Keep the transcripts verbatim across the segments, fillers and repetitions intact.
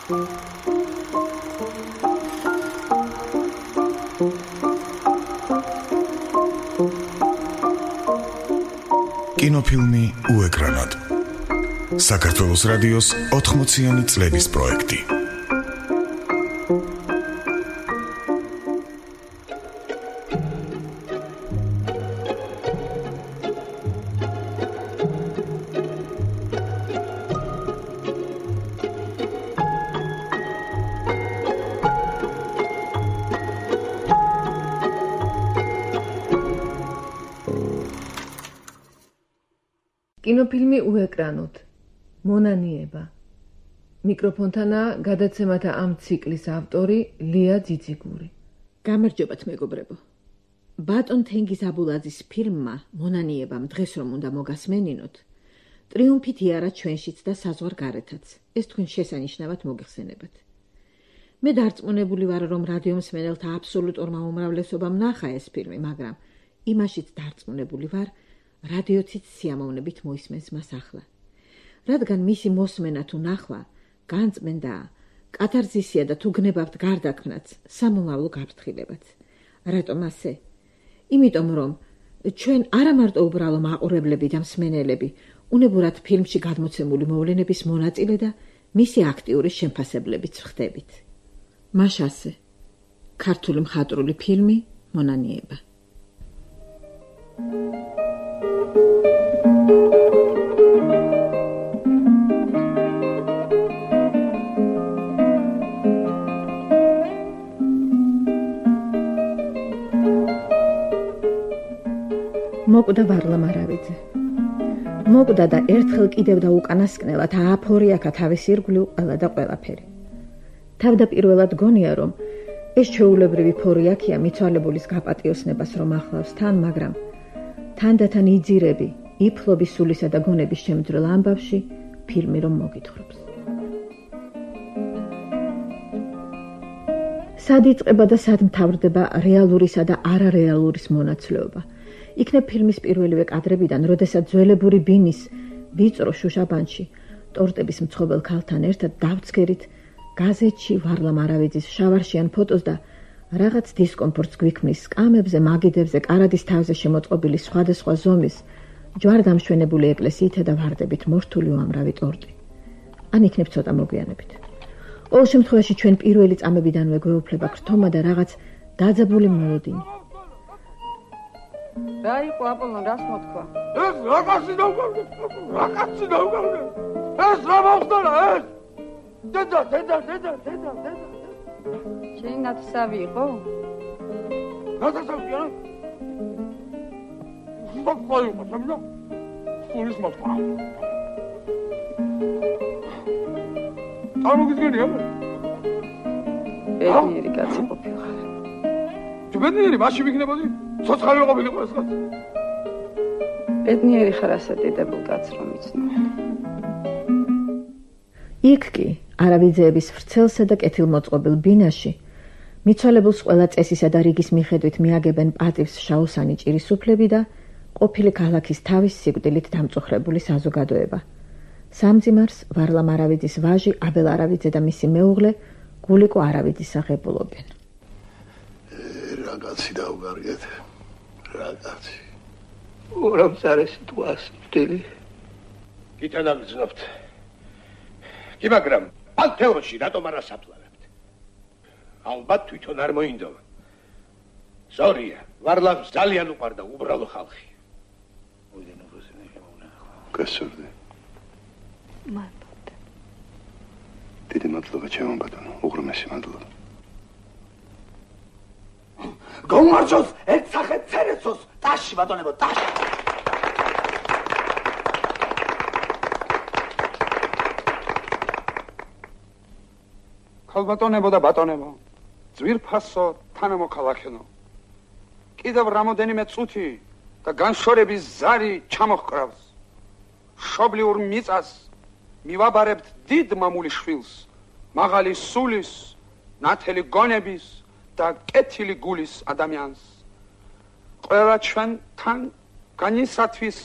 კინოფილმი უეკრანოდ. საქართველოს რადიოს ოთხმოციანი წლების პროექტი. კინოფილმი უეკრანოდ. მონანიება. მიკროფონთანა გადაცემათა ამ ციკლის ავტორი ლია ძიძიგური. გამარჯობათ მეგობრებო. ბატონ თენგიზ აბულაძის ფილმმა მონანიებამ დღეს რომ უნდა მოგასმენინოთ, ტრიუმფით იარა ჩვენშიც და საზღვარ გარეთაც. ეს თქვენ შესანიშნავად მოგიხსენებათ. მე დარწმუნებული ვარ, რომ რადიო მსმენელთა აბსოლუტურმა უმრავლესობამ ნახა ეს ფილმი, მაგრამ იმაშიც დარწმუნებული ვარ, რადიოცით სიამოვნებით მოისმენს მას ახლა. რადგან მისი მოსმენა თუ ნახვა განწმენდა, კათარზისია და თუ გნებავთ გარდაქმნაც, სამომავლო გაფრთხილებაც. რატომ ასე? იმიტომ რომ ჩვენ არა მარტო უბრალო მაყურებლები და მსმენელები, უნებურად ფილმში გადმოცემული მოვლენების მონაწილე და მისი აქტიური შემფასებლებიც ვხდებით. მაშ ასე. ქართული მხატვრული ფილმი მონანიება. მოკვდა ვარლამ არავიძე. მოკვდა და ერთხელ კიდევ და უკანასკნელად ააფორიაქა თავის ირგვლივ ყველა და ყველაფერი. თავდაპირველად გონია, რომ ეს ჩვეულებრივი ფორიაქია მიცვალებულის გაპატიოსნებას რომ ახლავს თან, მაგრამ თანდათან იძირები, იფლობის სულისა და გონების შემძვრელ ამბავში ფილმი რომ მოგითხრობს. სად იწყება და სად მთავრდება რეალურისა და არარეალურის მონაცვლეობა. იქნებ ფილმის პირველივე კადრებიდან, როდესაც ძველებური ბინის ვიწრო შუშაბანში ტორტების მცხოვრებელ ქალთან ერთად დავცქერით გაზეთში ვარლამ არავიძის შავარშიან ფოტოს და რაღაც დისკომფორტს გვიქმნის სკამებზე, მაგიდებზე, კარადის თავზე შემოწყობილი სხვადასხვა ზომის ჯვარდამშვენებული ეკლესიითა და ვარდებით მორთული უამრავი ტორტი. ან იქნებ ცოტა მოგვიანებით. ყოველ შემთხვევაში ჩვენ პირველი წამებიდანვე გვეუფლება გრთომა და რაღაც დაძაბული მოლოდინი. რა იყო აპოლონ, რას მოთქვა? ეს რაკაცი დავგავდა, რაკაცი დავგავდა. ეს რა მოხდა ეს? დედა, დედა, დედა, დედა, დედა. შენ ნათესავი იყო? ნათესავი არა? სოხოი იყო, სამდა? სულის მოხდა. წარმოგიდგენია? ბედნიერი კაცი ყოფილა. თუ ბედნიერი მასში ვიქნებოდი? ცოცხალი ყოფილიყო ეს კაცი. ბედნიერი ხარ ასე დიდებულ კაცს რომ იცნობ. იქ კი არავიძეების ვრცელსა და კეთილმოწყობილ ბინაში მიცვალებულს ყველა წესისა და რიგის მიხედვით მიაგებენ პატივს შაოსანი ჭირისუფლები და ყოფილი ქალაქის თავის სიკვდილით დამწუხრებული საზოგადოება. სამძიმარს ვარლამ არავიძის ვაჟი აბელ არავიძე და მისი მეუღლე გულიკო არავიძის აღებულობენ. რაგაცი დაუგარგეთ. რაგაცი. ორამსარე სიტყვას ვთელი. გითა დაგძნობთ. კი მაგრამ პანთეონში რატომ არა საფლავებთ? ალბათ თვითონ არ მოინდომა. ზორია, ვარლამს ძალიან უყვარდა უბრალო ხალხი. გასურდი. მადლობა. დიდი მადლობა ჩემო ბატონო, უღრმესი მადლობა. გომარჯოს ერთხე ცერეცოს ტაში ბატონებო ტაში. ქალბატონებო და ბატონებო, ძვირფასო თანამოქალაქენო. კიდევ რამოდენიმე წუთი და განშორების ზარი ჩამოჰკრავს. შობლიურ მიწას მივაბარებთ დიდ მამული შვილს, მაღალი სულის, ნათელი გონების და კეთილი გულის ადამიანს. ყველა ჩვენ თან განისათვის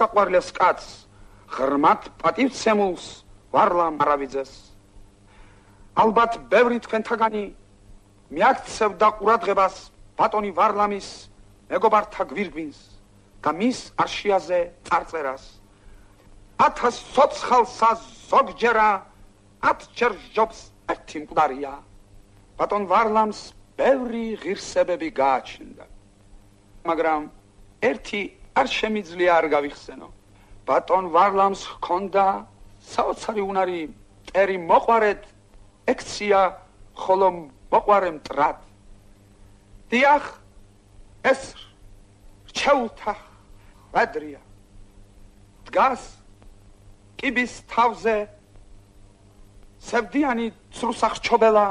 უსაყვარლეს კაცს, ღრმად პატივცემულს ვარლამ არავიძეს. ალბათ ბევრი თქვენთაგანი მიაქცევდა ყურადღებას ბატონი ვარლამის მეგობართა გვირგვინს და მის არშიაზე წარწერას. ათას ცოცხალსა ზოგჯერა ათჯერ ჯობს ერთი მკვდარია. ბატონ ვარლამს ბევრი ღირსებები გააჩნდა, მაგრამ ერთი არ შემიძლია არ გავიხსენო. ბატონ ვარლამს ჰქონდა საოცარი უნარი მტერი მოყვარედ ექცია, ხოლო მოყვარე მტრად. დიახ, ეს რჩეულთა ხვედრია. დგას კიბის თავზე სევდიანი ცრუსახრჩობელა,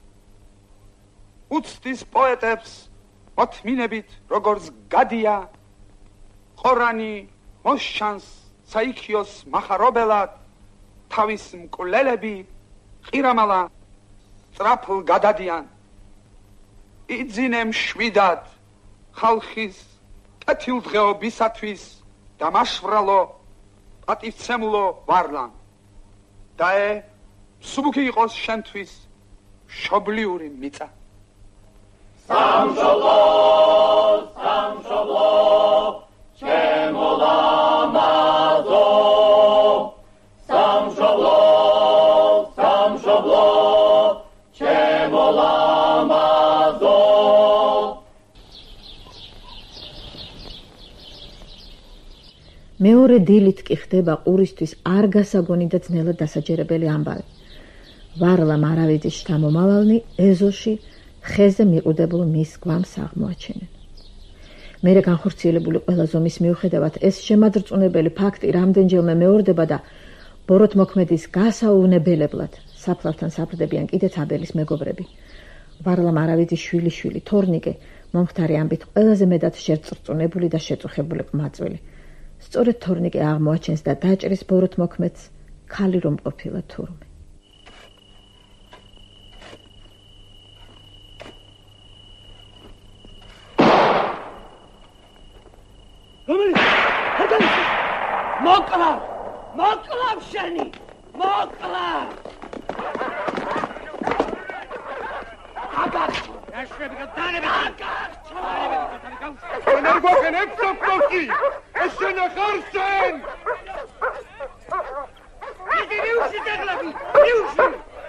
უცდის პოეტებს მოთმინებით როგორც გადია, ყორანი მოსჩანს საიქიოს მახარობელად, თავის მკვლელები ყირამალა სწრაფლ გადადიან. იძინე მშვიდად ხალხის კეთილდღეობისათვის დამაშვრალო პატივცემულო ვარლამ. დაე მსუბუქი იყოს შენთვის მშობლიური მიწა. სამშობლო, სამშობლო, ჩემო ლამაზო, სამშობლო, სამშობლო, ჩემო ლამაზო. მეორე დილით კი ხდება ყურისთვის არ გასაგონი და ძნელად დასაჯერებელი ამბავი. ვარლამ არავიძის შთამომავალნი ეზოში ხეზე მიყუდებულ მის გვამს აღმოაჩენენ. მერე განხორციელებული ყველა ზომის მიუხედავად ეს შემადრწუნებელი ფაქტი რამდენჯერმე მეორდება და ბოროტმოქმედის გასაუვნებელებლად საფლავთან საფრდებიან კიდეც აბელის მეგობრები. ვარლამ არავიძის შვილიშვილი თორნიკე მომხდარი ამბით ყველაზე მეტად შერწრწუნებული და შეწუხებული ყმაწვილი. სწორედ თორნიკე აღმოაჩენს და დაჭრის ბოროტმოქმედს ქალი რომ ყოფილა თურმე. მოკლა! მოკლა შენი! მოკლა! აბა! ეშები გადანები! შენ გვაქვს ეფსოპტოსი! ეს შენ ახარსენ! იგი ნიუში დაგლაბი! ნიუში!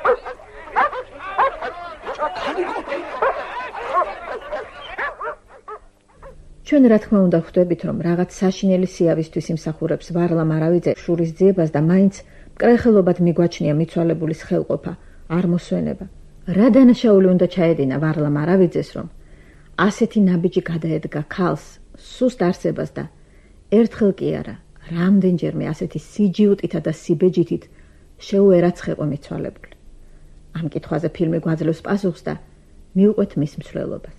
ჩვენ რა თქმა უნდა ხვდებით, რომ რაღაც საშინელი სიავისთვის იმსახურებს ვარლამ არავიძე შურის ძიებას და მაინც მკრეხელობად მიგვაჩნია მიცვალებულის ხელყოფა, არ მოსვენება. რა დანაშაული უნდა ჩაედინა ვარლამ არავიძეს, რომ ასეთი ნაბიჯი გადაედგა ქალს სუსტ არსებას და ერთხელ კი არა, რამდენჯერმე ასეთი სიჯიუტითა და სიბეჯითით შეუერაცხეყო მიცვალებული. ამ კითხვაზე ფილმი გვაძლევს პასუხს და მიუყვეთ მის მსვლელობას.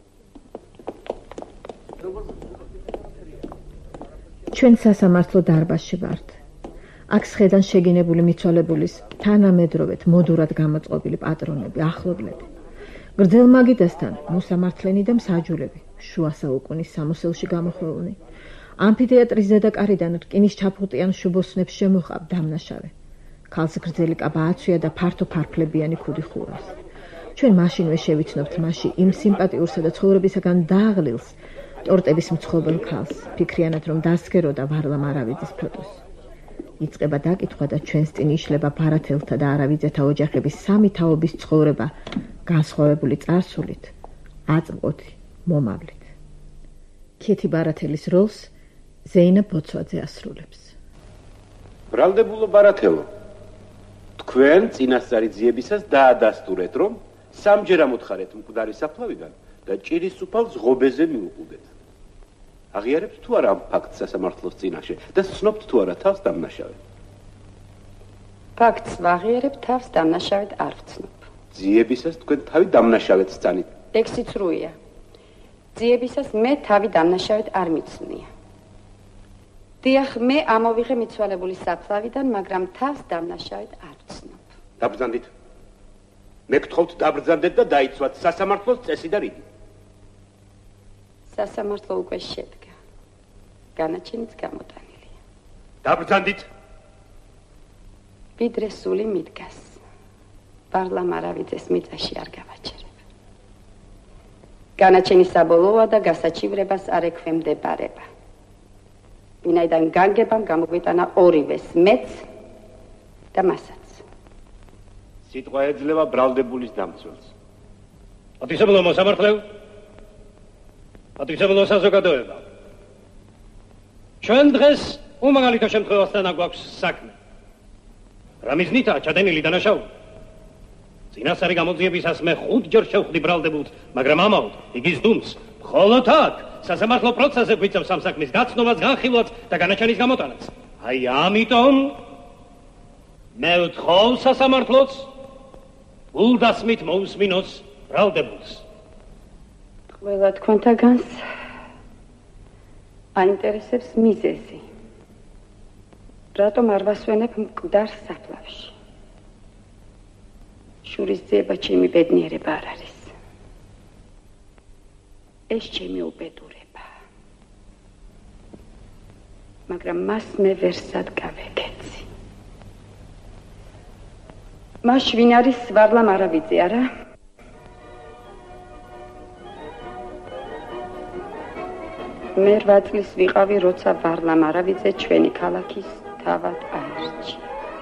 ჩვენ სასამართლო დარბაზში ვართ. აქ სხედან შეგინებული მიცვალებულის თანამედროვეთ მოდურად გამოწყობილი პატრონები, ახლობლები. გრძელმაგიდასთან მოსამართლენი და მსაჯულები, შუა საუკუნის სამოსელში გამოხვეულნი. ამფითეატრის ზედაკარიდან რკინის ჩაფხუტიან შუბოსნებს შემოყავ დამნაშავე. ქალს გრძელი კაბა აცვია და ფართო ფარფლებიანი ქუდი ხურავს. ჩვენ მაშინვე შევიცნობთ მასში იმ სიმპათიურსა და ცხოვრებისაგან დააღლილს ტორტების მცხოვრებელ ქალს, ფიქრიანად რომ დასქეროდა ვარლამ არავიძის ფოტოს. იწყება დაკითხვა და ჩვენს წინ იშლება ბარათელთა და არავიძეთა ოჯახების სამი თაობის ცხოვრება განსხვავებული წარსულით, აწმყოთი მომავლით. ქეთი ბარათელის როლს ზეინა ბოცვაძე ასრულებს. ბრალდებულო ბარათელო, თქვენ წინასწარი ძიებისას დაადასტურეთ, რომ სამჯერ ამოთხარეთ მკვდარი საფლავიდან და ჭირის უფალს ღობეზე მიუყუდეთ. აღიარებთ თუ არა ამ ფაქტს სასამართლოს წინაშე და ცნობთ თუ არა თავს დამნაშავედ? ფაქტს ვაღიარებ, თავს დამნაშავედ არ ვცნობ. ძიებისას თქვენ თავი დამნაშავედ სწანით. ექსი ცრუია. ძიებისას მე თავი დამნაშავედ არ მიცნია. დიახ, მე ამოვიღე მიცვალებული საფლავიდან, მაგრამ თავს დამნაშავედ არ ვცნობ. დაბრძანდით. მე გთხოვთ დაბრძანდეთ და დაიცვათ სასამართლოს წესი და რიგი. სასამართლო უკვე შედგა. განაჩენიც გამოტანილია. დაბრძანდით. ვიდრე სული მიდგას. პარლა მარავიძეს მიწაში არ გავაჩერებ. განაჩენი საბოლოოა და გასაჩივრებას არ ექვემდებარება. ვინაიდან განგებამ გამოგვიტანა ორივეს, მეც და მასაც. სიტყვა ეძლევა ბრალდებულის დამცველს. პატრიცებულო მოსამართლე, პატრიცებულო საზოგადოება. ჩვენ დღეს უმაღალითო შემთხვევასთან გვაქვს საქმე. რამიზნითაა ჩადენილი დანაშაული. წინასწარი გამოძიებისას მე ხუთჯერ შევხვდი ბრალდებულს, მაგრამ ამაოდ იგი ზდუმს. მხოლოდ აქ სასამართლო პროცესზე გვიწევს ამ საქმის გაცნობას, განხილვას და განაჩენის გამოტანაც. აი ამიტომ მე ვთხოვ სასამართლოს გულდასმით მოусმინოს ბრალდებულს. ყველა თქვენთაგანს აინტერესებს მიზეზი. რატომ არ ვასვენებ მკვდარ საფლავში? შურის ძიება ჩემი ბედნიერება არ არის. ეს ჩემი უბედურება. მაგრამ მას მე ვერსად გავეკეცი. მას ვინ არის ვარლა მარავიძე, არა? მე რვა წლის ვიყავი, როცა ვარლა მარავიძე ჩვენი ქალაქის თავად აირჩია.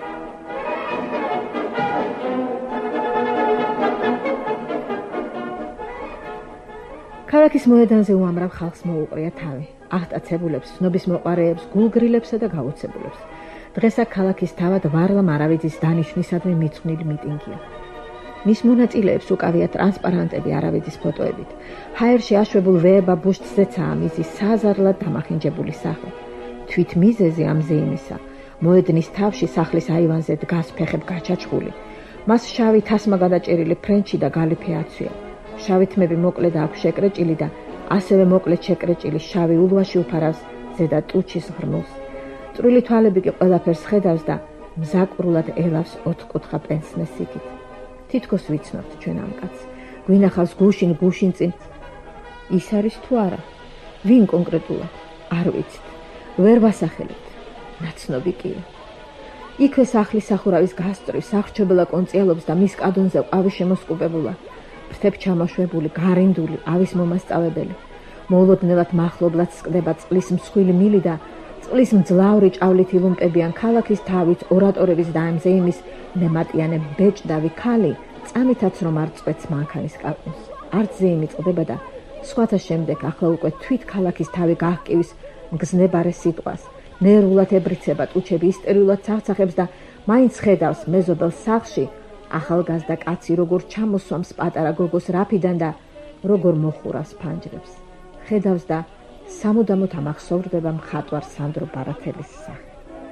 ქალაქის მოედანზე უამრავ ხალხს მოუყრია თავი. აღტაცებულებს, ცნობის მოყარეებს, გულგრილებსა და გაოცებულებს. დღეს აქ ქალაქის თავად ვარლა მარავიძის დანიშვნისადმი მიძღვნილი მიტინგია. მის მონაწილეებს უკავია ტრანსპარანტები არავიძის ფოტოებით. ჰაერში აშვებულ ვეება ბუშტზეცაა მიზის საზარლად დამახინჯებული სახე. თვით მიზეზი ამზე იმისა. მოედნის თავში სახლის აივანზე დგას ფეხებ გაჩაჩხული. მას შავი თასმა გადაჭერილი ფრენჩი და გალიფე აცვია. შავი თმები მოკლე და აქვს შეკრეჭილი და ასევე მოკლე შეკრეჭილი შავი ულვაში უფარავს ზედა ტუჩის ღრმულს. წვრილი თვალები კი ყველაფერს ხედავს და მზაკვრულად ელავს ოთხკუთხა პენსნეს იქით. თითქოს ვიცნობთ ჩვენ ამ კაცს. გვინახავს გუშინ გუშინ წინ. ის არის თუ არა? ვინ კონკრეტულად? არ ვიცით. ვერ ვასახელებთ. ნაცნობი კია. იქვე სახლის სახურავის გასწვრივ სახრჩებელა კონწიალობს და მის კადონზე ყვავი შემოსკუპებულა. ფრთებ ჩამოშვებული, გარინდული, ავის მომასწავებელი. მოულოდნელად მახლობლად სკდება წყლის მსხვილი მილი და წყლის მძლავრი ჭავლით ილუმპებიან ქალაქის თავით ორატორების და ამზეიმის ნემატიანე ბეჭდავი ქალი, წამითაც რომ არ წვეთს მანქანის კაკუნს. არც ზეიმი წყდება და სხვათა შემდეგ ახლა უკვე თვით ქალაქის თავი გაჰკივის მგზნებარე სიტყვას. ნერვულად ებრიცება ტუჩები, ისტერიულად ცახცახებს და მაინც ხედავს მეზობელ სახლში ახალგაზრდა კაცი როგორ ჩამოსვამს პატარა გოგოს რაფიდან და როგორ მოხურავს ფანჯრებს. ხედავს და სამუდამოდ ამახსოვრდება მხატვარ სანდრო ბარათელის სახე.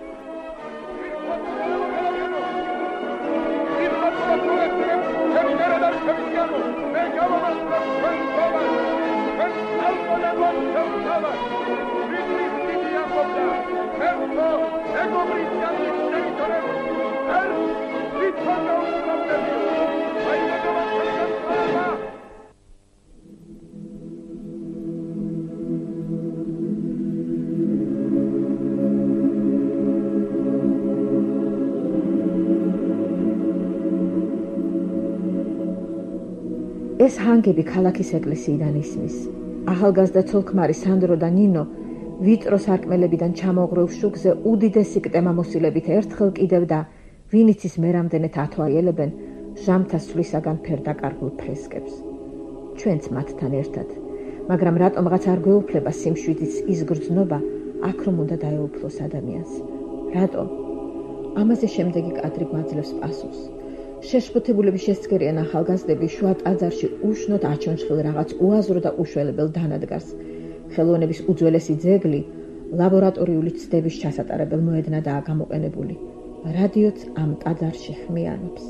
ეს ჰანგები ქალაქის ეკლესიიდან ისმის. ახალგაზრდა ცოლ-ქმარი სანდრო და ნინო ვიტრო სარკმელებიდან ჩამოღრულ შუქზე უდიდესი კტემამოსილებით ერთხელ კიდევ და ვინიცის მერამდენეთ ათვალიერებენ ჟამთა სვლისაგან ფერდაკარგულ ფრესკებს. ჩვენც მათთან ერთად, მაგრამ რატომღაც არ გვეუფლება სიმშვიდის ის გრძნობა, აქ რომ უნდა დაეუფლოს ადამიანს. რატომ? ამაზე შემდეგი კადრი გვაძლევს პასუხს. შეშფოთებულები შესწგერიან ახალგაზრდები შუა ტაძარში უშნოდ აჩონჩხილ რაღაც უაზრო და უშველებელ დანადგარს. ხელოვნების უძველესი ძეგლი ლაბორატორიული ცდების ჩასატარებელ მოედნადაა გამოყენებული. რადიოც ამ ტაძარში ხმიანობს.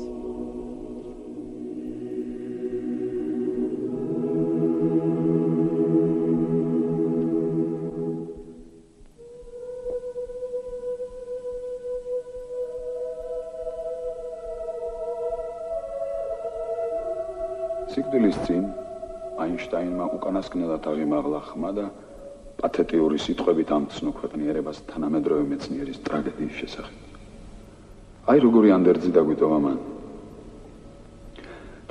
სიკვდილის წინ აინშტაინმა უკანასკნელად აღიმაღლა ხმა და პათეტიური სიტყვებით ამცნო ქვეყნიერებას თანამედროვე მეცნიერის ტრაგედიის შესახებ. აი როგორი ანდერძი დაგვიტოვა მან.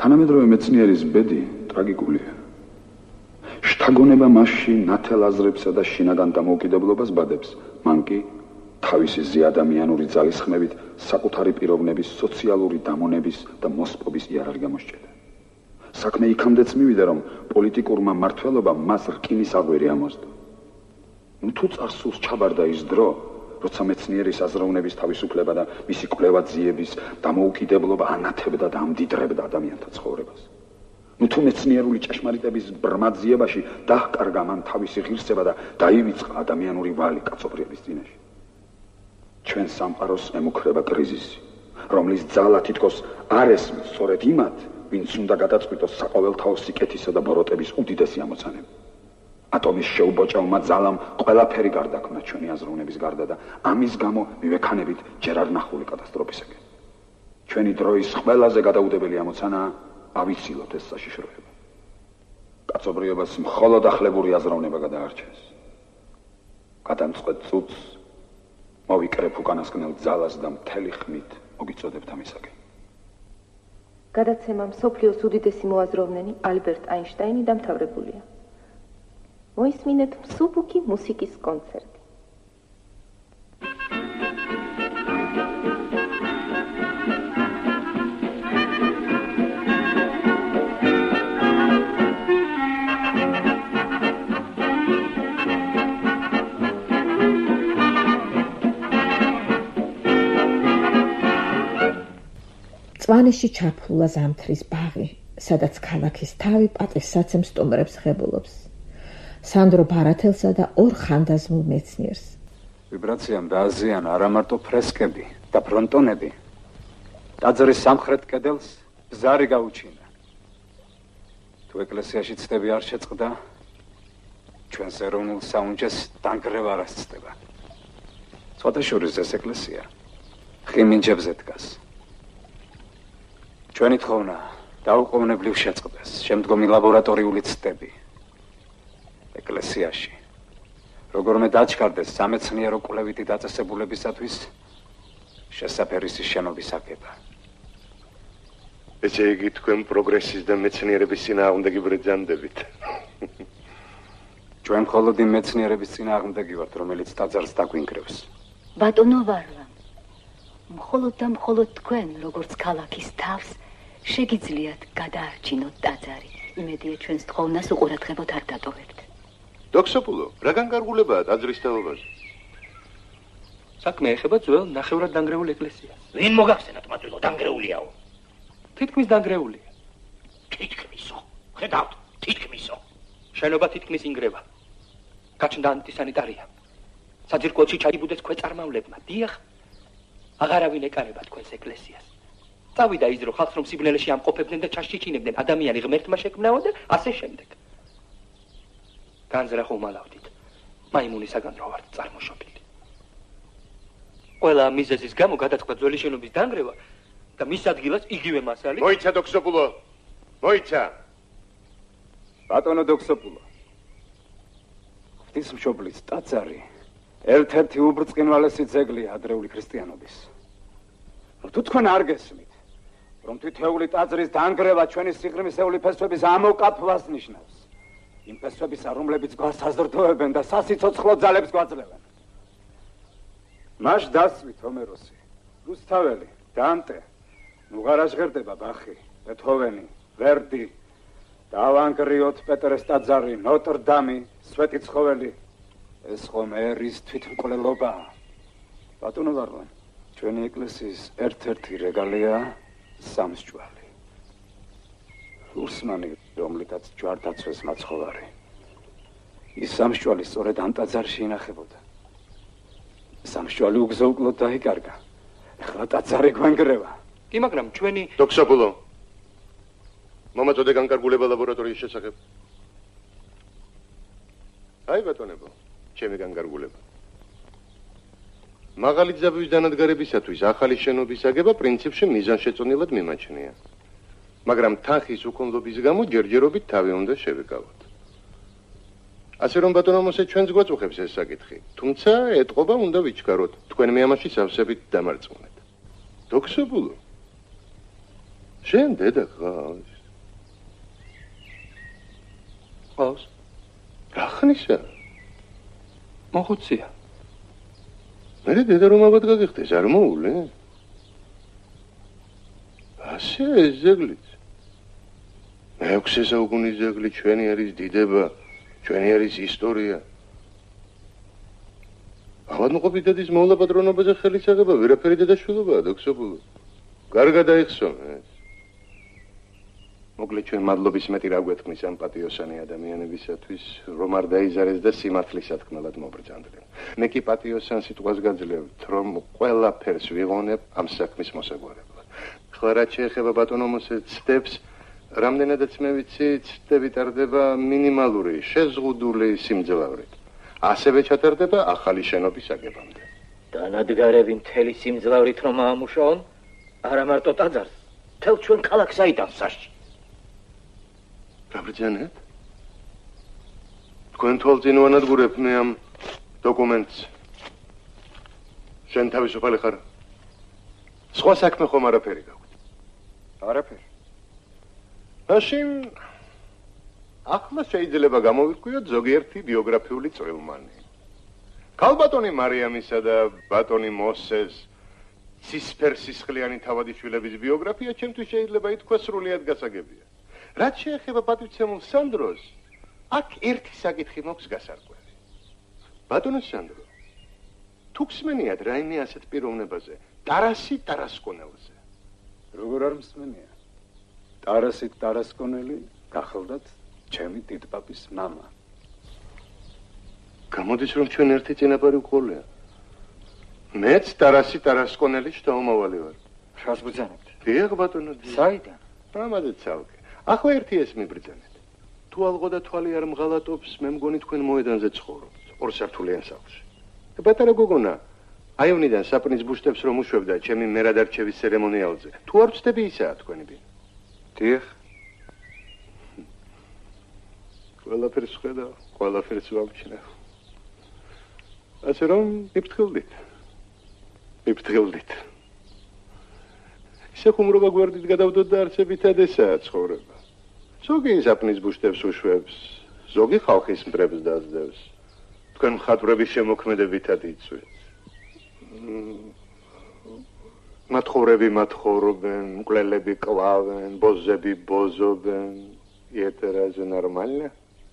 თანამედროვე მეცნიერის ბედი ტრაგიკულია. შთაგონება მასში ნათელ აზრებსა და შინაგან დამოუკიდებლობას ბადებს, მან კი თავისი ზეადამიანური ძალისხმევით საკუთარი პიროვნების სოციალური დამონების და მოსპობის იარაღი გამოსჭედა. საქმე იქამდეც მივიდა, რომ პოლიტიკურმა მმართველობამ მას რკინის აღვერი ამოსდა. ნუ თუ წარსულს ჩაბარდა ის დრო, როცა მეცნიერის აზროვნების თავისუფლება და მისი კვლევა-ძიების დამოუკიდებლობა ანათებდა და ამდიდრებდა ადამიანთა ცხოვრებას. ნუ თუ მეცნიერული ჭეშმარიტების ბრმაძიებაში დაჰკარგა მან თავისი ღირსება და დაივიწყა ადამიანური ვალი კაცობრიობის წინაშე. ჩვენ სამყაროს ემუქრება კრიზისი, რომლის ძალა თითქოს არ ესმის სწორედ იმათ, ვინც უნდა გადაწყვიტოს საყოველთაო სიკეთისა და ბოროტების უდიდესი ამოცანები. ატომის შეუბოჭავმა ძალამ ყველაფერი გარდაქმნა ჩვენი აზროვნების გარდა და ამის გამო მივექანებით ჯერ არ ნახული კატასტროფისაკენ. ჩვენი დროის ყველაზე გადაუდებელი ამოცანაა ავიცილოთ ეს საშიშროება. კაცობრიობას მხოლოდ ახლებური აზროვნება გადაარჩენს. გადამწყვეტ წუთს მოვიკრებ უკანასკნელ ძალას და მთელი ხმით მოგიწოდებთ ამისაკენ. გადაცემა მსოფლიოს უდიდესი მოაზროვნენი ალბერტ აინშტაინი დამთავრებულია. მოისმინეთ მსუბუქი მუსიკის კონცერტი. წვანეში ჩაფულა ზამთრის ბაღი, სადაც ქალაქის თავი პატივსაცემ სტუმრებს ღებულობს. სანდრო ბარათელსა და ორ ხანდაზმულ მეცნიერს. ვიბრაციამ დააზიანა არა მარტო ფრესკები და ფრონტონები, ტაძრის სამხრეთ კედელს ბზარი გაუჩინა. თუ ეკლესიაში ცდები არ შეწყდა, ჩვენს ეროვნულ საუნჯეს დანგრევა არ ასწდება. სხვადასხვა ეს ეკლესია ხიმინჯებზე დგას. ჩვენი თხოვნა დაუყოვნებლივ შეწყდეს შემდგომი ლაბორატორიული ცდები. ეკლესიაში როგორმე დაჩქარდეს სამეცნიერო კვლევითი დაწესებულებისათვის შესაფერისი შენობის აგება. ესე იგი თქვენ პროგრესის და მეცნიერების წინააღმდეგი ბრძანდებით. ჩვენ მხოლოდ იმ მეცნიერების წინააღმდეგი ვართ, რომელიც ტაძარს დაგვინგრევს. ბატონო ვარლამ, მხოლოდ და მხოლოდ თქვენ, როგორც ქალაქის თავს, შეგიძლიათ გადაარჩინოთ ტაძარი. იმედია ჩვენს თხოვნას უყურადღებოდ არ დატოვებთ. დოქსოპულო, რა განკარგულებაა ტაძრის თაობაზე? საქმე ეხება ძველ ნახევრად დანგრეულ ეკლესიას. ვინ მოგახსენათ მათვილო დანგრეულიაო? თითქმის დანგრეულია. თითქმისო. ხედავთ, თითქმისო. შენობა თითქმის ინგრევა. გაჩნდა ანტისანიტარია. საძირკველში ჩაიბუდეს ქვეწარმავლებმა. დიახ, აღარავინ ეკარება თქვენს ეკლესიას. წავიდა ის დრო ხალხს რომ სიბნელეში ამყოფებდნენ და ჩაშიჩინებდნენ ადამიანი ღმერთმა შექმნაო და ასე შემდეგ. განზრახ უმალავდით. მაიმუნისაგან რო ვართ წარმოშობილი. ყველა მიზეზის გამო გადაწყდა ძველი შენობის დანგრევა და მის ადგილას იგივე მასალი. მოიცა დოქსოპულო. მოიცა. ბატონო დოქსოპულო. ღვთისმშობლის ტაძარი ერთ-ერთი უბრწყინვალესი ძეგლია ადრეული ქრისტიანობის. თუ თქვენ არ გესმით, რომ თითოეული ტაძრის დანგრევა ჩვენი სიღრმისეული ფესვების ამოკაფვას ნიშნავს. იმ ფესვებისა, რომლებიც გვასაზრდოებენ და სასიცოცხლო ძალებს გვაძლევენ. მაშ დასვით ჰომეროსი, რუსთაველი, დანტე, ნუღარ აღღერდება ბახი, ბეთჰოვენი, ვერდი, დავანგრიოთ პეტრეს ტაძარი, ნოტრ-დამი, სვეტი ცხოველი. ეს ხომ ერის თვითმკვლელობაა. ბატონო ვარლამ, ჩვენი ეკლესიის ერთ-ერთი რეგალია სამსჯვარი. ურსმანი, რომლითაც ჯვარდაცვეს მაცხოვარი. ის სამსჯვარი სწორედ ამ ტაძარში ინახებოდა. სამსჯვარი უგზო-უკლოდ დაიკარგა. ეხლა ტაძარი გვანგრევა. კი, მაგრამ ჩვენი დოქსოპულო. მომაწოდე განკარგულება ლაბორატორიის შესახებ. აი ბატონებო, ჩემი განკარგულება. მაღალი ძაბვის დანადგარებისათვის ახალი შენობის აგება პრინციპში მიზანშეწონილად მიმაჩნია. მაგრამ თანხის უკონლობის გამო ჯერჯერობით თავი უნდა შევეკავოთ. ასე რომ ბატონო მოსე ჩვენს გვაწუხებს ეს საკითხი. თუმცა ეტყობა უნდა ვიჩქაროთ. თქვენ მე ამაში სავსებით დამარწმუნეთ. დოქსოპულო. შენ დედა ხარ. ყავს? რა ხნისა? მოხუცია. მე დედა რომ აბად გაგიხდეს, არ მოულე? ასე ზეგლით. მეექვსე საუკუნის ზეგლი ჩვენი არის დიდება, ჩვენი არის ისტორია. ავადმყოფი დედის მოვლა პატრონობაზე ხელის აღება, ვერაფერი დედაშვილობაა, დოქსობულო. კარგად აიხსოვე. მოკლედ ჩვენ მადლობის მეტი რა გვეთქმის ამ პატიოსანი ადამიანებისათვის, რომ არ დაიზარეს და სიმართლისათქმელად მობრძანდნენ. მე კი პატიოსან სიტყვას გაძლევთ, რომ ყველაფერს ვიღონებ ამ საქმის მოსაგვარებლად. ხლა რაც შეეხება ბატონომოსე ცდებს, რამდენადაც მე ვიცი, ცდები ტარდება მინიმალური, შეზღუდული სიმძლავრით. ასევე ჩატარდება ახალი შენობის აგებამდე. დანადგარები მთელი სიმძლავრით რომ აამუშაონ, არა მარტო ტაძარს, მთელ ჩვენ ქალაქს აიტანს საშში. რა ბრძანეთ? თქვენ თვალწინ ვანადგურებ მე ამ დოკუმენტს. შენ თავისუფალი ხარ? სხვა საქმე ხომ არაფერი გაგვთ? არაფერი. მაშინ ახლა შეიძლება გამოვიტყვიოთ ზოგიერთი ბიოგრაფიული წვრილმანი. ქალბატონი მარიამისა და ბატონი მოსეს ცისფერსისხლიანი თავადიშვილების ბიოგრაფია ჩემთვის შეიძლება ითქვას სრულიად გასაგებია. რაც შეეხება პატივცემულ სანდროს, აქ ერთი საკითხი მოქვს გასარკვევი. ბატონო სანდრო, თუ გსმენიათ რაიმე ასეთ პიროვნებაზე, ტარასი ტარასკონელზე? როგორ არ მსმენია? ტარასი ტარასკონელი გახელდათ ჩემი დიდპაპის მამა. გამოდის რომ ჩვენ ერთი წინაპარი ვყოლია. მეც ტარასი ტარასკონელი შთამომავალი ვარ. რას ბრძანებთ? დიახ ბატონო. საიდან? ამაზე ცალკე. ახლა ერთი ეს მიბრძანეთ. თუ ალღო და თვალი არ მღალატობს, მე მგონი თქვენ მოედანზე ცხოვრობთ, ორსართულიან სახლში. პატარა გოგონა, აივნიდან საპნის ბუშტებს რომ უშვებდა ჩემი მერადარჩევის ცერემონიალზე. თუ არ ვწდები ისაა თქვენი ბინა. დიახ. ყველაფერს ხედავ, ყველაფერს ვამჩნევ. ასე რომ მიფრთხილდით. მიფრთხილდით. ისე ხუმრობა გვერდით გადავდოთ და არცებითად ესაა ცხოვრება. ზოგი საპნის ბუშტებს უშვებს, ზოგი ხალხის მტრებს დაძდევს. თქვენ მხატვრების შემოქმედებითად იწვით. მათხოვრები მათხოვრობენ, მკვლელები კლავენ, ბოზები ბოზობენ. И это разве нормально?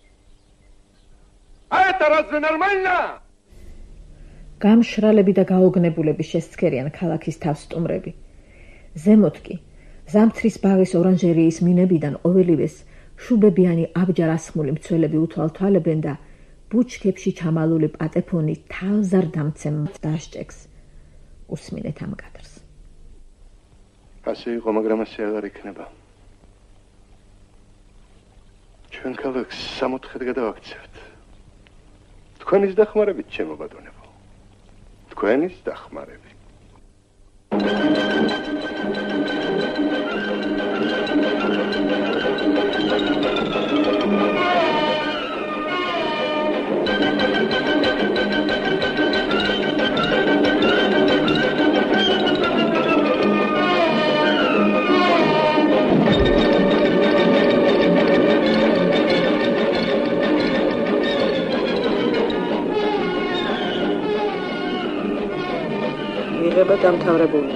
А это разве нормально? გამშრალები და გაოგნებულები შესცქერიან ქალაქის თავსტუმრები. ზემოთ კი ზამთრის ბაღის ორანჟერიის მინებიდან ყოველივეს შუბებიანი აბჯარ ასხმული მცველები უთვალთვალებენ და ბუჩქებში ჩამალული პატეფონი თავზარ დამცემს დასჭექს. უსმინეთ ამ კადრს. ასე იყო, მაგრამ ასე აღარ იქნება. ჩვენ ქალაქს სამოთხედ გადავაქცევთ. თქვენის დახმარებით, ჩემო ბატონებო. თქვენის დახმარებით. მიღება დამთავრებული.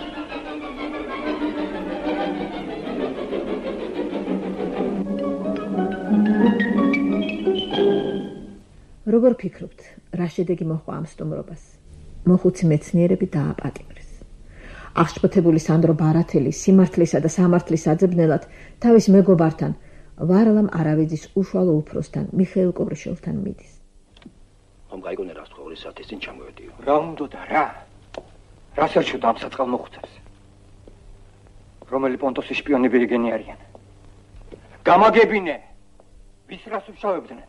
როგორ ფიქრობთ, რა შედეგი მოჰყვა ამ სტუმრობას? მოხუცი მეცნიერები დააპატიმრეს. აღშფოთებული სანდრო ბარათელი სიმართლისა და სამართლის აძებნელად თავის მეგობართან, ვარლამ არავიძის უშუალო უფროსთან, მიხეილ კოვრიშოვთან მიდის. ამ გაიგონა რა თქვა ორი საათის წინ ჩამოვედიო. რა უნდა და რა? რა შევჩუდო ამ საწყალ მოხუცებს? რომელი პონტოსის შპიონები ეგენი არიან? გამაგებინე! ვის რას უშავებდნენ?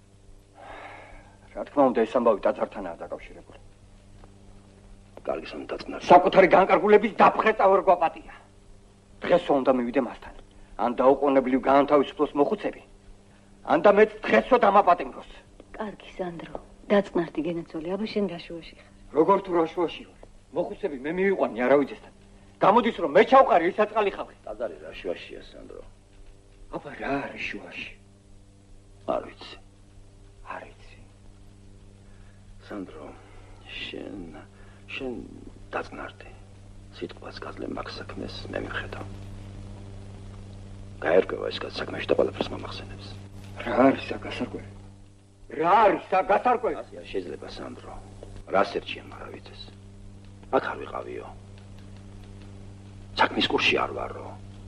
რა თქმა უნდა, ეს ამბავი ტაძართანაა დაკავშირებული. კარგი სანდაწნარი. საკუთარი განკარგულების დაფხრეწა ვერ გვაპატია. დღესო უნდა მივიდე მასთან. ან დაუყოვნებლივ გაანთავისუფლოს მოხუცები, ან და მეც დღესო დამაპატიმროს. კარგი სანდრო, დაწნართი გენაცვალი, აბა შენ რაშუაში ხარ? როგორ თუ რაშუაში ვარ? მოხუცები მე მივიყვანი არავიძესთან. გამოდის რომ მე ჩავყარი ის საწყალი ხალხი. ტაძარი რაშუაშია სანდრო. აბა რა რაშუაში? არ ვიცი. არ ვიცი. სანდრო, შენ შენ დაწნარდი. სიტყვას გაძლე მაგ საქმეს მე მიხედავ. გაერკვევა ეს საქმეში და ყველაფერს მომახსენებს. რა არის გასარკვევი? რა არის გასარკვევი? ასეა შეიძლება სანდრო. რას ერჩია მარავიძეს? აქ არ ვიყავიო. საქმის კურსში არ ვარო.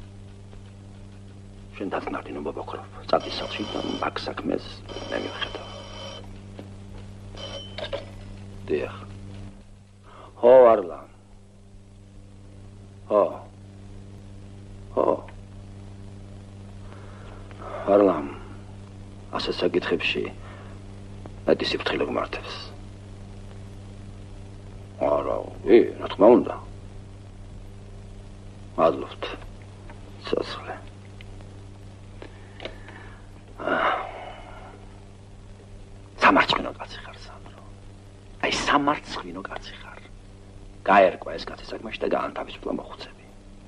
შენ დაწნარდი ნუ მობაქრობ. წადის სახლში და მაგ საქმეს მე მიხედავ. დიახ. ო არლან. ო. ო. არლან. ასე საკითხებში მეტი სიფრთხილე გმართებს. არა, ე, რა თქმა უნდა. მადლობთ. სასწრაფო. სამარცხვინო კაცი ხარ, სანდრო. აი სამარცხვინო კაცი ხარ. გაერკვა ეს კაცი საქმეში და გაანთავისუფლა მოხუცები.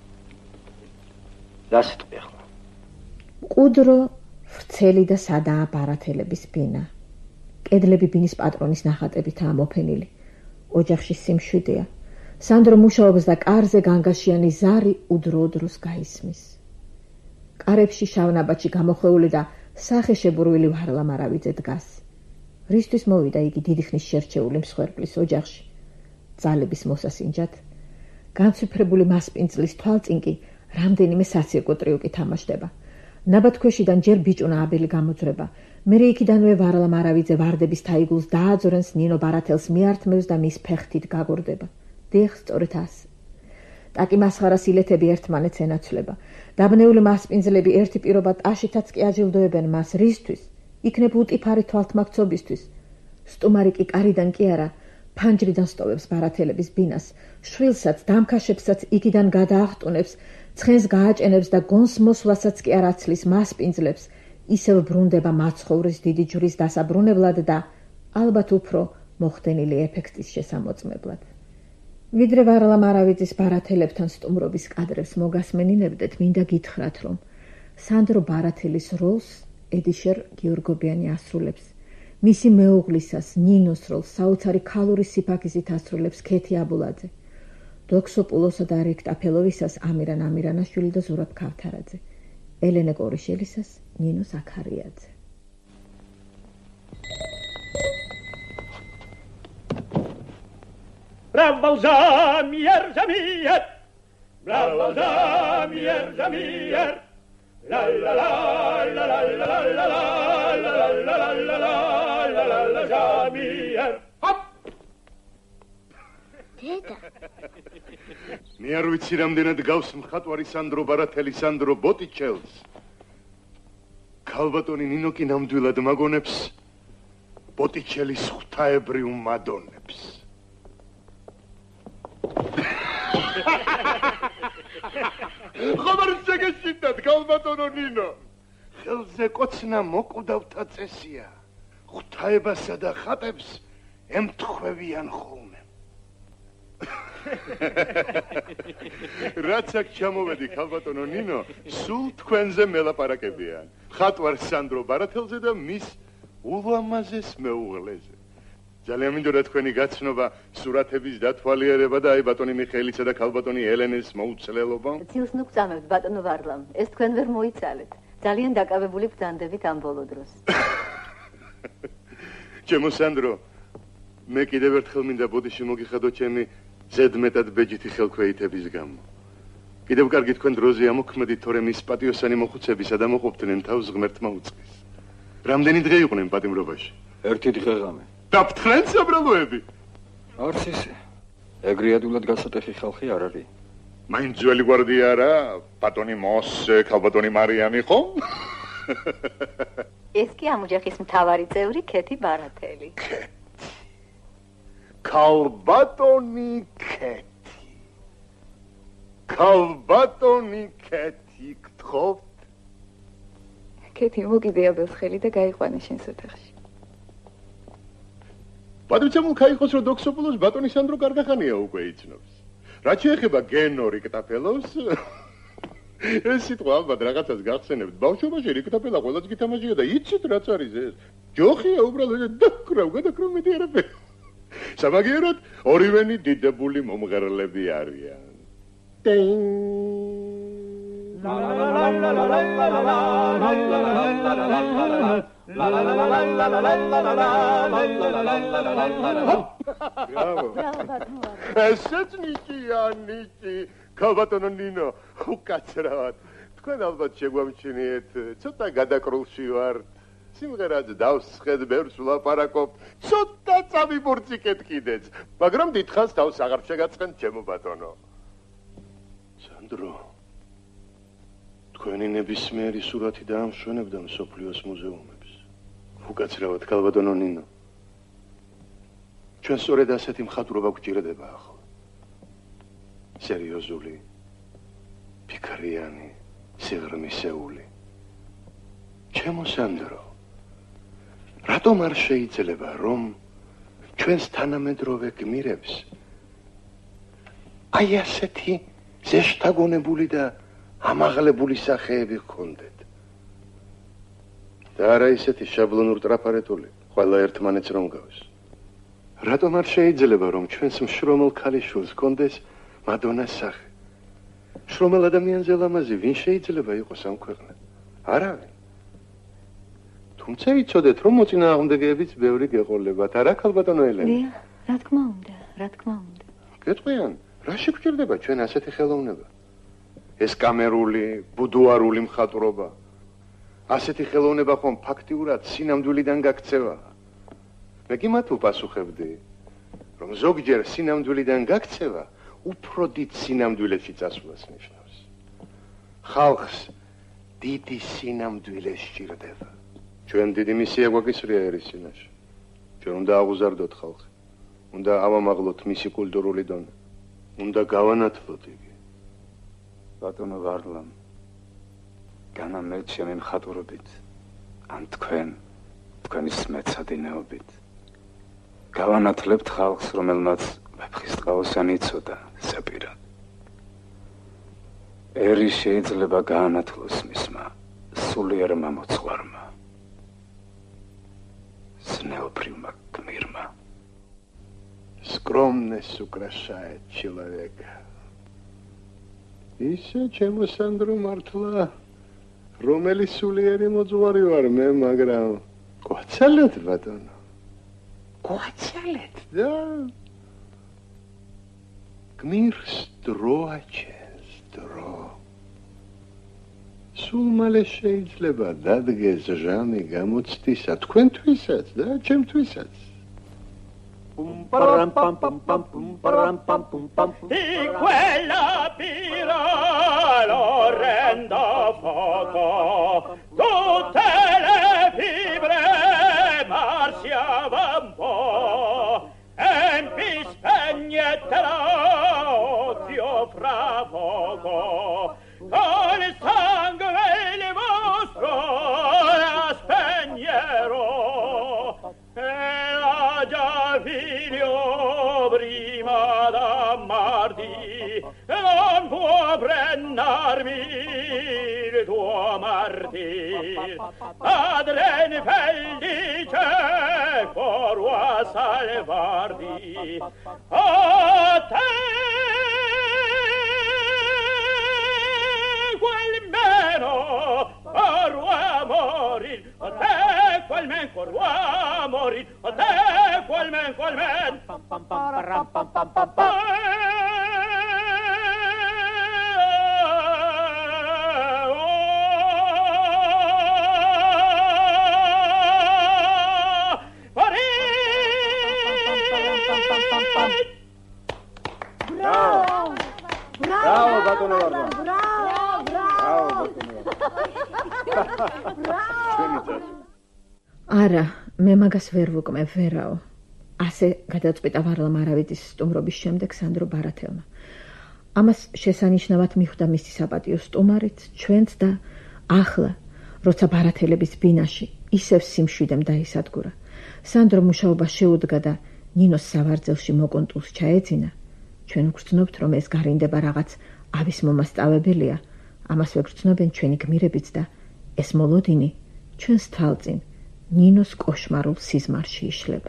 რა სიტყვი ახლა? მყუდრო, ვრცელი და სადაა ბარათელების ბინა. კედლები ბინის პატრონის ნახატებითაა მოფენილი. ოჯახში სიმშვიდეა. სანდრო მუშაობს და კარზე განგაშიანი ზარი უდრო-უდროს გაისმის. კარებში შავნაბაჩი გამოხვეული და სახე შებრუილი ვარლამ არავიძე დგას. რისთვის მოვიდა იგი დიდი ხნის შერჩეული მსხვერპლის ოჯახში? ძალების მოსასინჯად. განცვიფრებული მასპინძლის თვალწინ კი რამდენიმე საცირკო ტრიუკი თამაშდება. ნაბათქვეშიდან ჯერ ბიჭუნა აბელი გამოძრება. მერე იქიდანვე ვარლამ არავიძე ვარდების თაიგულს დააძორენს ნინო ბარათელს მიართმევს და მის ფეხთით გაგორდება. დიახ, სწორედ ასე. ტაკი მასხარას ილეთები ერთმანეთს ენაცვლება. დაბნეული მასპინძლები ერთი პირობა ტაშითაც კი აჯილდოებენ მას. რისთვის? იქნებ უტიფარი თვალთმაქცობისთვის. სტუმარი კი კარიდან კი არა, ფანჯრიდან სტოვებს ბარათელების ბინას, შვილსაც, დამქაშებსაც იქიდან გადაახტუნებს, ცხენს გააჭენებს და გონს მოსვლასაც კი არ აცლის მასპინძლებს, ისევ ბრუნდება მაცხოვრის დიდი ჯვრის დასაბრუნებლად და ალბათ უფრო მოხდენილი ეფექტის შესამოწმებლად. ვიდრე ვარლამ არავიძის ბარათელებთან სტუმრობის კადრებს მოგასმენინებდეთ, მინდა გითხრათ, რომ სანდრო ბარათელის როლს ედიშერ გიორგობიანი ასრულებს. მისი მეუღლისას, ნინოს როლს საოცარი ქალური სიფაქიზით ასრულებს ქეთი აბულაძე. დოქსოპულოსა და რექტაფელოვისას ამირან ამირანაშვილი და ზურაბ ქავთარაძე. ელენე კორიშელისას ნინო ზაქარიაძე. Bravo Zamier, Zamier, bravo Zamier, Zamier, la la la la la la la la la la la la la la Zamier. დედა. მე არ ვიცი რამდენად გავს მხატვარი სანდრო ბარათელი სანდრო ბოტიჩელს. ქალბატონი ნინო კი ნამდვილად მაგონებს ბოტიჩელის ღვთაებრივ მადონებს. ხომარ შეგეშინდათ ქალბატონო ნინო. ხელზე კოცნა მოკვდავთა წესია. ღვთაებასა და ხატებს ემთხვევიან ხოლმე. რაც აქ ჩამოვედი ქალბატონო ნინო, სულ თქვენზე მელაპარაკებია. ხატვარ სანდრო ბარათელზე და მის ულამაზეს მეუღლეზე. ძალიან მინდოდა თქვენი გაცნობა, სურათების დათვალიერება და აი ბატონი მიხეილისა და ქალბატონი ელენეს მოუცლელობა. ძილს ნუ გწამებთ ბატონო ვარლამ, ეს თქვენ ვერ მოიცალეთ. ძალიან დაკავებული ბრძანდებით ამ ბოლო დროს. ჩემო სანდრო, მე კიდევ ერთხელ მინდა ბოდიში მოგიხადო ჩემი ზედმეტად ბეჯითი ხელქვეითების გამო. კიდევ კარგი თქვენ დროზე ამოქმედით, თორემ ის პატიოსანი მოხუცებისა და მოყოფდნენ თავს ღმერთმა უწყის. რამდენი დღე იყვნენ პატიმრობაში? ერთი დღეღამე. დაფრთხნენ საბრალოები? არც ისე. ეგრეადულად გასატეხი ხალხი არ არის. მაინც ძველი გვარდია არა, ბატონი მოსე, ქალბატონი მარიანი ხო? ეს კი ამ ოჯახის მთავარი წევრი ქეთი ბარათელი. ქალბატონი ქეთი. ქალბატონი ქეთი გთხოვთ? ქეთი მოგიდეა ბელხელი და გაიყვანე შენს ოთახში. პატრიცემულ ქაიხოს რო დოქსოპულოს ბატონი სანდრო კარგახანია უკვე იცნობს. რაც შეეხება გენო რექტაფელოვს, ეს სიტყვა ალბათ რაღაცას გახსენებთ. ბავშვობაში რიქტაპელა ყველაც გითამაშია და იცით რაც არის ეს? ჯოხია უბრალოდ დაკრავ, გადაკრავ მეტი არაფერი. სამაგიეროდ ორივენი დიდებული მომღერლები არიან. ტენ La la la la la la la la la la la la la ესეც ნიჭია, ნიჭი. ქალბატონო ნინო, უკაცრავად. თქვენ ალბათ შეგვამჩნიეთ, ცოტა გადაკრულში ვართ. სიმღერაც დავსხედ, ბევრს ვლაპარაკობ, ცოტა წამიბურწიკეთ კიდეც. მაგრამ დიდხანს თავს აღარ შეგაცხენთ, ჩემო ბატონო. სანდრო, თქვენი ნებისმიერი სურათი დაამშვენებდა მსოფლიოს მუზეუმებს. უკაცრავად, ქალბატონო ნინო. ჩვენ სწორედ ასეთი მხატვრობა გვჭირდება ახლა. სერიოზული, ფიქრიანი, სიღრმისეული. ჩემო სანდრო, რატომ არ შეიძლება, რომ ჩვენს თანამედროვე გმირებს აი ასეთი ზეშთაგონებული და ამაღლებული სახეები ჰქონდეთ? და არა ისეთი შაბლონურ ტრაფარეტული, ყველა ერთმანეთს რომ გავს. რატომ არ შეიძლება, რომ ჩვენს მშრომელ ქალიშვილს ჰქონდეს მადონას სახე? შრომელ ადამიანზე ლამაზი ვინ შეიძლება იყოს ამ ქვეყნად? არავინ. თუმცა იცოდეთ, რომ მოწინააღმდეგეებიც ბევრი გეყოლებათ, არა ქალბატონო ელენე? დიახ, რა თქმა უნდა, რა თქმა უნდა. გეტყვიან, რა შეგვჭირდება ჩვენ ასეთი ხელოვნება? ეს კამერული, ბუდუარული მხატვრობა. ასეთი ხელოვნება ხომ ფაქტიურად სინამდვილიდან გაქცევა. მე კი მათ უპასუხებდი, რომ ზოგჯერ სინამდვილიდან გაქცევა უფრო დიდ სინამდვილეში წასვლას ნიშნავს. ხალხს დიდი სინამდვილე სჭირდება. ჩვენ დიდი მისია გვაკისრია ერის წინაშე. ჩვენ უნდა აღუზარდოთ ხალხი. უნდა ავამაღლოთ მისი კულტურული დონე. უნდა გავანათლოთ იგი. ბატონო ვარლამ, განა მე ჩემი მხატვრობით, ან თქვენ, თქვენის მეცადინეობით, გავანათლებთ ხალხს, რომელმაც ვეფხისტყაოსანი იცოდა საპირად. ერი შეიძლება გაანათლოს მისმა სულიერმა მოძღვარმა, знеопрямо гмирма. Скромность украшает человека. Ise ჩემო სანდრო მართლა რომელი სულიერი მოძღვარი ვარ მე, მაგრამ გვაცალეთ ბატონო. გვაცალეთ და გმირს დრო აჩენს, დრო. სულ მალე შეიძლება დადგეს ჟამი გამოცდისა თქვენთვისაც და ჩემთვისაც. Pum param pam pam pam pum param pam pum pam di quella pira l'orrendo fuoco tutte le fibre marciava un po' e mi spegnetterà ozio fra fuoco con il sangue il vostro la spegnerò e la già figlio prima d'ammarti non può prendermi il tuo martir padre ne feldice corro a salvarti a te quel meno corro a morir a te quel men corro a morir a te quel men quel men pam pam pam pam pam pam pam pam Bravo! Bravo, batono Varla! Bravo! Bravo! Bravo! არა, მე მაგას ვერ ვუკმევ, ვერაო. ასე გადაწყვიტა ვარლამ არავიდის სტუმრობის შემდეგ სანდრო ბარათელმა. ამას შესანიშნავად მიხვდა მისი საპატიო სტუმარიც, ჩვენც და ახლა, როცა ბარათელების ბინაში ისევ სიმშვიდემ დაისადგურა. სანდრო მუშაობა შეუდგა და ნინოს სავარძელში მოკონტულს ჩაეძინა. ჩვენ ვგრძნობთ, რომ ეს გარინდება რაღაც ავის მომასწავებელია, ამას ვეგრძნობენ ჩვენი გმირებიც და ეს მოლოდინი ჩვენს თვალწინ ნინოს კოშმარულ სიზმარში იშლება.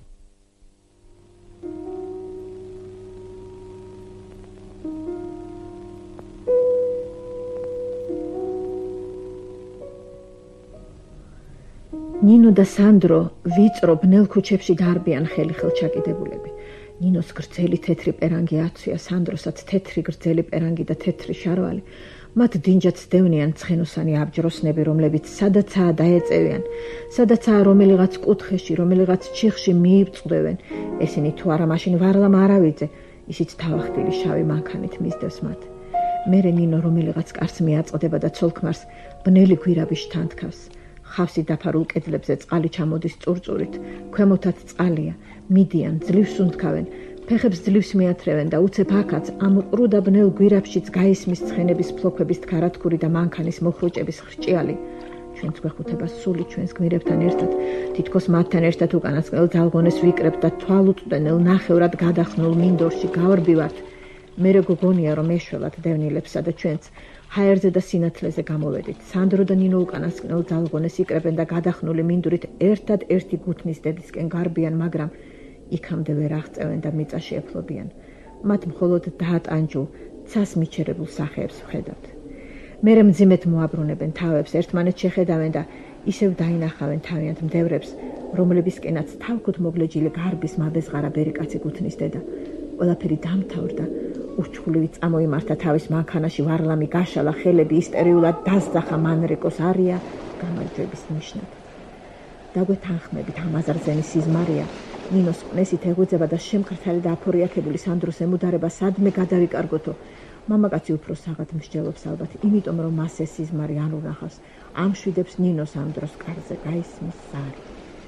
ნინო და სანდრო ვიწრო ბნელ ქუჩებში დარბიან ხელი-ხელ ჩაკიდებულები. ნინოს გრძელი თეთრი პერანგი აცვია, სანდროსაც თეთრი გრძელი პერანგი და თეთრი შარვალი. მათ დინჯად სდევნიან ცხენოსანი აბჯროსნები, რომლებიც სადაცაა დაეწევიან, სადაცაა რომელიღაც კუთხეში, რომელიღაც ჩიხში მიიბწყდევენ. ესენი თუ არა მაშინ ვარლამ არავიძე, ისიც თავახტილი შავი მანქანით მისდევს მათ. მერე ნინო რომელიღაც კარს მიაწყდება და ცოლ-ქმარს ბნელი გვირაბი შთანთქავს. ხავსი დაფარულ კედლებზე წყალი ჩამოდის წურწურით, ქვემოთაც წყალია, მიდიან, ძლივს უნთქავენ, ფეხებს ძლივს მიათრევენ და უცებ აქაც ამ ყრუ და ბნელ გვირაბშიც გაისმის ცხენების ფლოქვების თქარათქური და მანქანის მოხრუჭების ხრჭიალი. ჩვენც გვეხუთება სული ჩვენს გმირებთან ერთად, თითქოს მათთან ერთად უკანასკნელ ძალღონეს ვიკრებთ და თვალუწვდენელ ნახევრად გადახნულ მინდორში გავარბივართ. მერე გოგონია რომ ეშველათ დევნილებსა და ჩვენც ჰაერზე და სინათლეზე გამოვედით. სანდრო და ნინო უკანასკნელ ძალღონეს იკრებენ და გადახნული მინდვრით ერთად ერთი გუთნის დედისკენ გარბიან, მაგრამ იქამდე ვერ აღწევენ და მიწაში ეფლობიან. მათ მხოლოდ დაატანჯულ, ცას მიჩერებულ სახეებს ვხედავთ. მერე მძიმედ მოაბრუნებენ თავებს, ერთმანეთს შეხედავენ და ისევ დაინახავენ თავიანთ მდევრებს, რომლებისკენაც თავქუთ მოგლეჯილი გარბის მაბეზღარა ბერიკაცი გუთნის დედა. ყველაფერი დამთავრდა. ურჩხულივი წამოიმართა თავის მანქანაში, ვარლამი გაშალა, ხელები ისტერიულად დასძახა მანრეკოს არია გამარჯვების ნიშნად. დაგვეთანხმებით ამაზარზენის სიზმარია, ნინოს ყნესით ეღვიძება და შემკრთალი და აფორიაქებული სანდროს ემუდარება სადმე გადავიკარგოთო. მამაკაცი უფრო საღად მსჯელობს ალბათ, იმიტომ რომ მას ეს სიზმარი არ უნახავს. ამშვიდებს ნინოს ამ დროს კარზე გაისმის ზარი.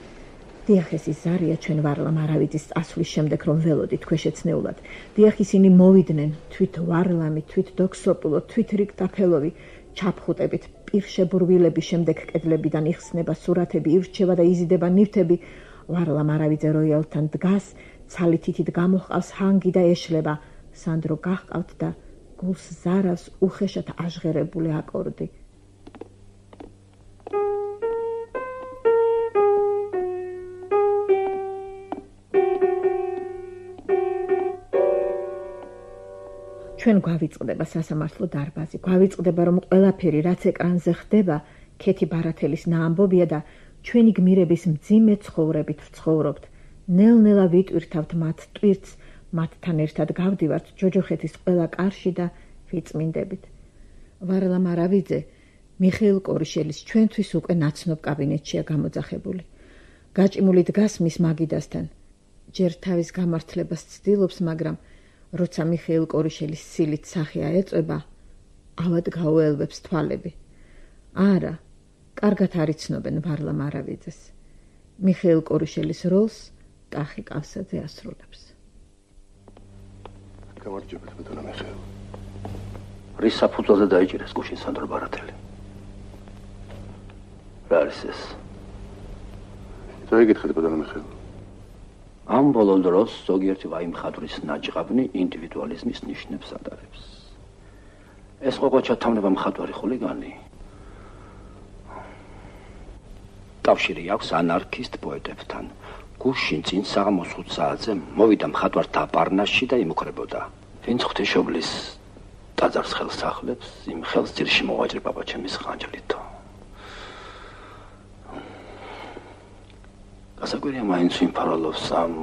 დიახ, ეს ის ზარია ჩვენ ვარლამ არავიძის წასვლის შემდეგ რომ ველოდით ქვეშეცნეულად. დიახ, ისინი მოვიდნენ თვით ვარლამი, თვით დოქსოპულო, თვით რიქტაფელოვი, ჩაფხუტებით პირშებურვილების შემდეგ კედლებიდან იხსნება სურათები, ირჩევა და იზიდება ნივთები. ვარლამ არავიძე როიალთან დგას, ცალითითით გამოჰყავს ჰანგი და ეშლება. სანდრო გაჰყავთ და გულს ზარავს უხეშად აჟღერებული აკორდი. ჩვენ გვავიწყდება სასამართლო დარბაზი, გვავიწყდება რომ ყველაფერი რაც ეკრანზე ხდება, ქეთი ბარათელის ნაამბობია და ჩვენი გმირების მძიმე ცხოვრებით ვცხოვრობთ. ნელ-ნელა ვიტვირთავთ მათ ტვირთს, მათთან ერთად გავდივართ ჯოჯოხეთის ყველა კარში და ვიწმინდებით. ვარლამ არავიძე მიხეილ კორიშელის ჩვენთვის უკვე ნაცნობ კაბინეტშია გამოძახებული. გაჭიმული დგას მის მაგიდასთან. ჯერ თავის გამართლებას ცდილობს, მაგრამ როცა მიხეილ კორიშელის სილით სახე აეწება, ავად გაუელვებს თვალები. არა, კარგად არ იცნობენ ვარლამ არავიძეს. მიხეილ კორიშელის როლს ტახი კავსაძე ასრულებს. გამარჯობა, ბატონო მიხეილ. რის საფუძველზე დაიჭირეს გუშინ სანდრო ბარათელი? რა არის ეს? თუ იგითხეთ, ბატონო მიხეილ. ამ ბოლო დროს ზოგიერთი ვაი მხატვრის ნაჭყაბნი ინდივიდუალიზმის ნიშნებს ატარებს. ეს ყოყოჩა თავნება მხატვარი ხულიგანი. კავშირი აქვს ანარქისტ პოეტებთან. გუშინ წინ საღამოს ხუთ საათზე მოვიდა მხატვართა პარნასში და იმუქრებოდა. ვინც ღვთისმშობლის ტაძარს ხელს ახლებს, იმ ხელს ძირში მოვაჭრე პაპაჩემის ხანჯლითო. გასაკვირია მაინც ვიმფარველობს ამ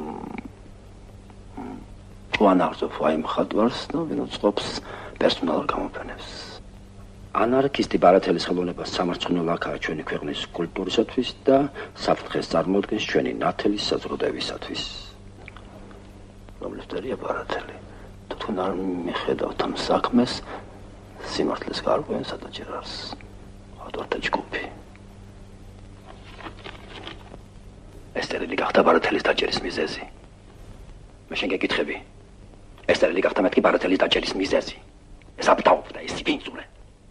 უანარწო ვაი მხატვარს და ვინ უწყობს პერსონალურ გამოფენებს. ანარქისტი ბარათელის ხელოვნებას სამარცხვინო ლაქაა ჩვენი ქვეყნის კულტურისათვის და საფრთხეს წარმოადგენს ჩვენი ნათელის საზრდოებისათვის. რომლებთერია ბარათელი? თვითონ არ მიხედავთ ამ საქმეს, სიმართლეს გარკვევენსა და ჯერ არის მხატვართა ჯგუფი. ესტერილი გახდა ბარათელის დაჭერის მიზეზი. მე შენ გეკითხები. ესტერილი გახდა მეთქი ბარათელის დაჭერის მიზეზი. ეს აბტაობდა, ეს იბინძურე.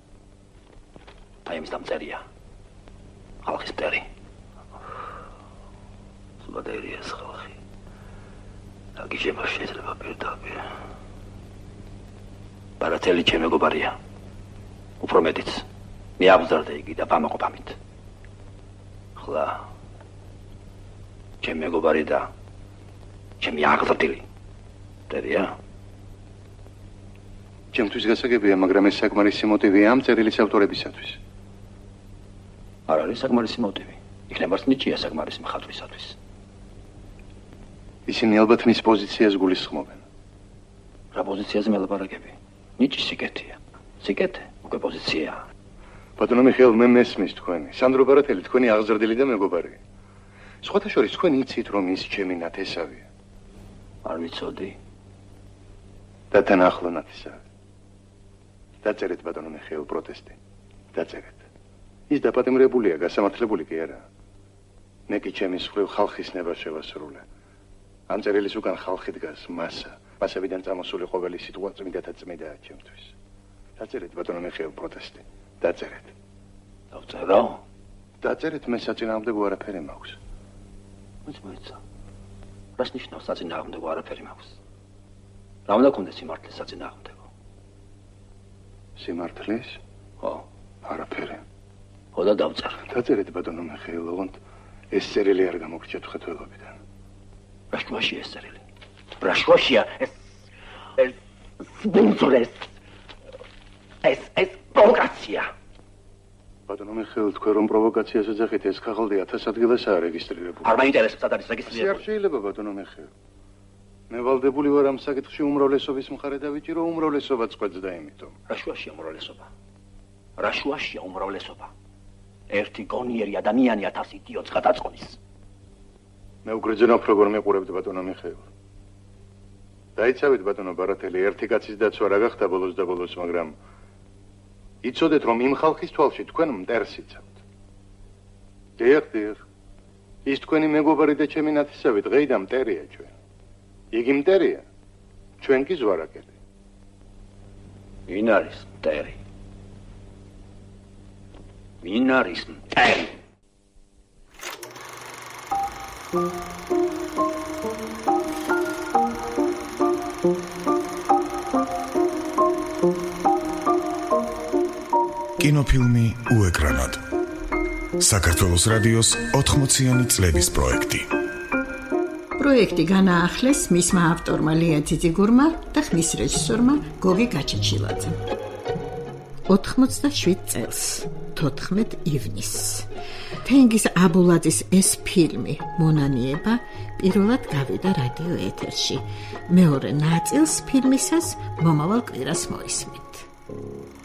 აი ამის დამწერია. ხალხის მტერი. სულადერია ეს ხალხი. აგიჟება შეიძლება პირდაპირ. ბარათელი ჩემი მეგობარია. უფრო მეტიც. მე აღზარდა იგი და ვამაყობ ამით. ხლა ჩემი მეგობარი და ჩემი აღზრდილი მტერია? ჩემთვის გასაგებია, მაგრამ ეს საკმარისი მოტივია ამ წერილის ავტორებისათვის. არ არის საკმარისი მოტივი. იქნება ნიჭია საკმარისი მხატვრისათვის. ისინი ალბათ მის პოზიციას გულისხმობენ. რა პოზიციაზე მელაპარაკები? ნიჭი სიკეთეა. სიკეთე უკვე პოზიციაა. ბატონო მიხეილ, მე მესმის თქვენი. სანდრო ბარათელი თქვენი აღზრდილი და მეგობარი. სხვათა შორის თქვენ იცით, რომ ის ჩემი ნათესავია. არ ვიცოდი. და თან ახლო ნათესავი. დაწერეთ ბატონო მიხეილ პროტესტი. დაწერეთ. ის დაპატიმრებულია, გასამართლებული კი არა. მე კი ჩემის მხრივ ხალხის ნება შევასრულე. ამ წერილის უკან ხალხი დგას, მასა. მასებიდან წამოსული ყოველი სიტყვა წმინდათა წმინდაა ჩემთვის. დაწერეთ ბატონო მიხეილ პროტესტი. დაწერეთ. დავწერო? დაწერეთ, მე საწინააღმდეგო არაფერი მაქვს. მოიცა, მოიცა. რას ნიშნავს საწინააღმდეგო არაფერი მაქვს? რა უნდა გქონდეს სიმართლეს საწინააღმდეგო? სიმართლის? ხო. არაფერი. ხო და დავწერ. დაწერეთ ბატონო მიხეილ, ოღონდ ეს წერილი არ გამოგრჩეთ ხეთველობიდან. რა შუაშია ეს წერილი? რა შუაშია ეს ეს სპონსორეს ეს ეს პროვოკაცია. ბატონო მიხეილ, თქვენ რომ პროვოკაციას ეძახით, ეს ხალხი ათას ადგილას არის რეგისტრირებული. არ მაინტერესებს სად არის რეგისტრირებული. არ შეიძლება ბატონო მიხეილ. მე ვალდებული ვარ ამ საკითხში უმრავლესობის მხარე დავიჭირო, უმრავლესობაც ყვეძდა იმიტომ. რა შუაშია უმრავლესობა? რა შუაშია უმრავლესობა? ერთი გონიერი ადამიანია თავს იდიოტს გადაწყნის. მე უგრძნობ როგორ მეყურებთ ბატონო მიხეილ. დაიცავით ბატონო ბარათელი, ერთი კაცის დაცვა რა გახდა ბოლოს და ბოლოს, მაგრამ იცოდეთ რომ იმ ხალხის თვალში თქვენ მტერს იცავთ. დიახ, დიახ. ის თქვენი მეგობარი და ჩემი ნათესავი დღეიდან მტერია ჩვენ. იგი მტერია. ჩვენ კი ზვარაკელი. ვინ არის მტერი? ვინ არის მტერი? კინოფილმი უეკრანოდ. საქართველოს რადიოს ოთხმოციანი წლების პროექტი. პროექტი განაახლეს მისმა ავტორმა ლია ძიძიგურმა და ხმის რეჟისორმა გოგი გაჩეჩილაძემ. ოთხმოცდაშვიდ წელს, თოთხმეტ ივნისს. თენგიზ აბულაძის ეს ფილმი მონანიება პირველად გავიდა რადიო ეთერში. მეორე ნაწილს ფილმისას მომავალ კვირას მოისმით.